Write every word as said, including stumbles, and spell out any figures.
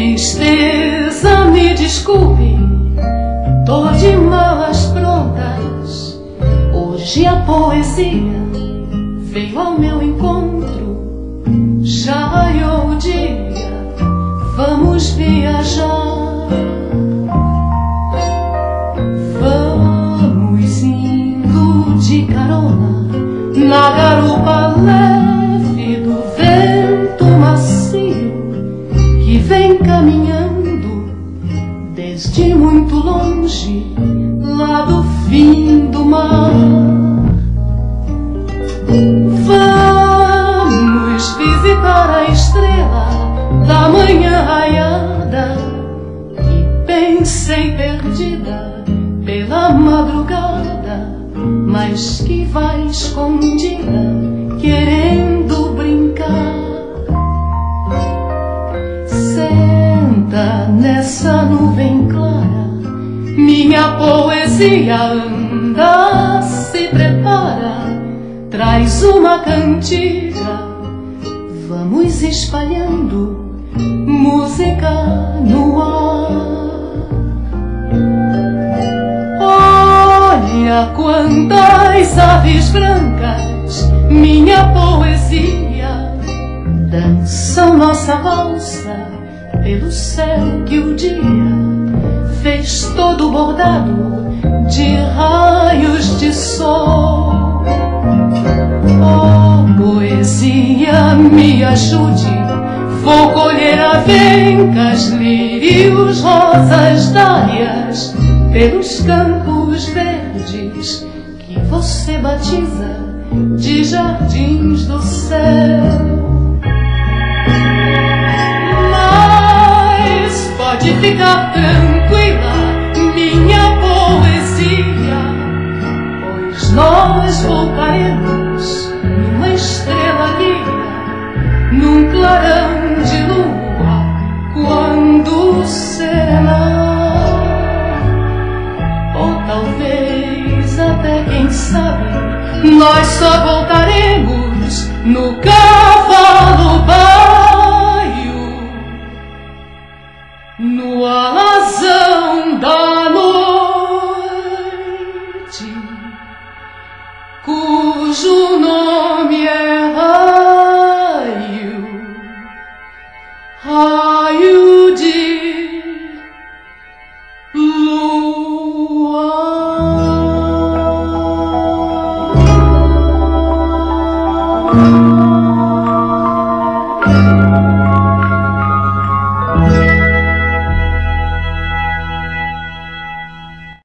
Tristeza, me desculpe, tô de malas prontas. Hoje a poesia veio ao meu encontro. Já raiou o dia, vamos viajar. Vamos indo de carona na garupa leve do vento macio que vem caminhando desde muito longe, lá do fim do mar. Vamos visitar a estrela da manhã raiada que pensei perdida pela madrugada, mas que vai escondida querendo brincar. Senta nessa nuvem clara, minha poesia anda, se prepara, traz uma cantiga, vamos espalhando música no ar. Olha quantas aves brancas, minha poesia, dançam nossa valsa pelo céu que o dia fez todo bordado de raios de sol. Oh, poesia, me ajude, vou colher avencas, lírios, rosas, dálias pelos campos verdes que você batiza de jardins do céu. Mas pode ficar tranquila, minha poesia, pois nós voltaremos numa estrela guia, num clarão de lua, quando será? Ou talvez até, quem sabe, nós só voltaremos no cavalo baio, no alazão da noite, cujo nome é raio.